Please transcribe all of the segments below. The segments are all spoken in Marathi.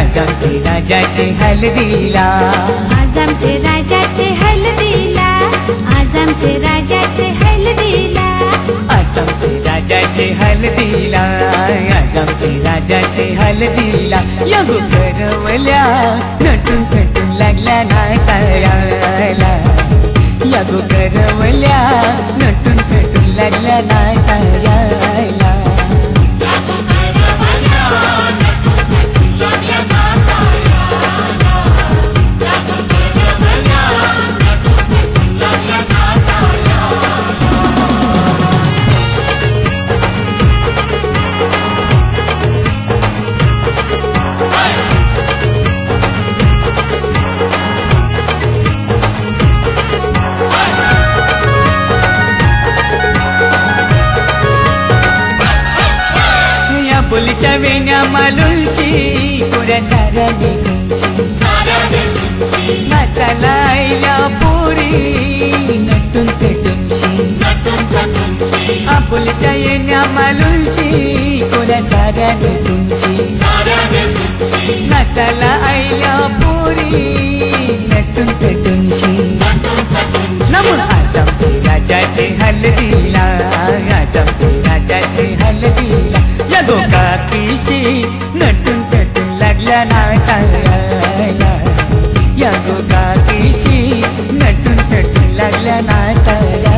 आज आमचे राजाचे हलदीला, आज आमचे राजाचे हलदीला, आज आमचे राजाचे हलदीला, आज आमचे राजाचे हलदीला, आज आमचे राजाचे हलदीला. या गो करवल्या नटून थटून लागल्या नाचायला, या गो करवल्या नटून थटून लागल्या नाचायला. बोलीच्या वेण्या मालुशी पुऱ्या साऱ्या नेसूनशी, नाचाला आईल्या पोरी नटून पेटूनशी. बोलीच्या येण्या मालुशी पुऱ्या साऱ्या नेसूनशी, नाचाला आईल्या पोरी नटून पेटूनशी. नमून आज आमचे राजाचे हलदीला, आज आमचे राजाचे हलदीला. या गोकाकीशी नटून थटून लागल्या नाचायला, या गोकाकीशी नटून थटून लागल्या नाचायला.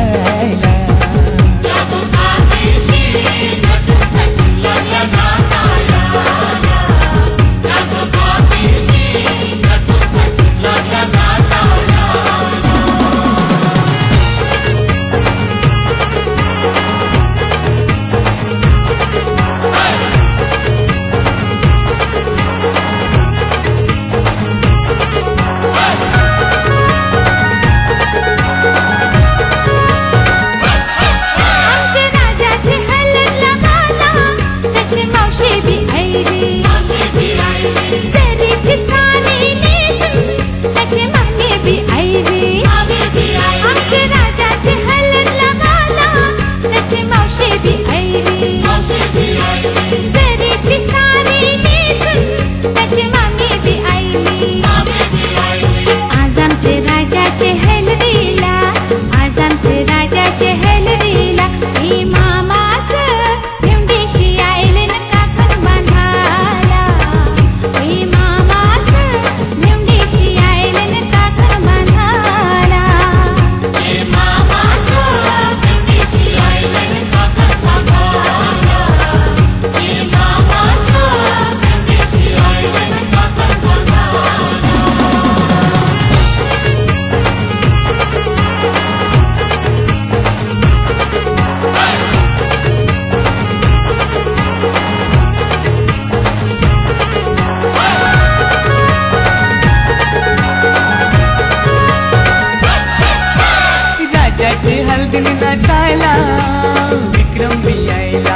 नाचायला विक्रम भी आयला,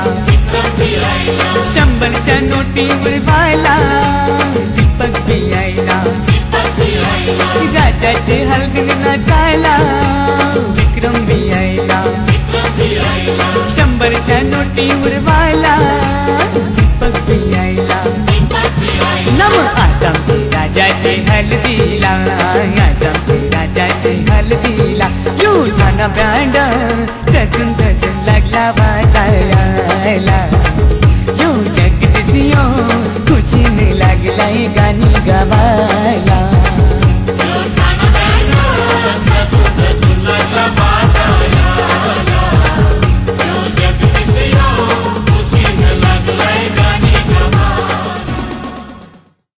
100च्या नोटी उडवायला दीपक भी आयला. राजाचे हलगीत नाचायला विक्रम भी आयला, 100च्या नोटी उडवायला दीपक भी आयला. नम आज आमचे राजाचे हलदीला, आज आमचे राजाचे हलदीला. युद्धाना बँड सजून सजून लागला वाजायला.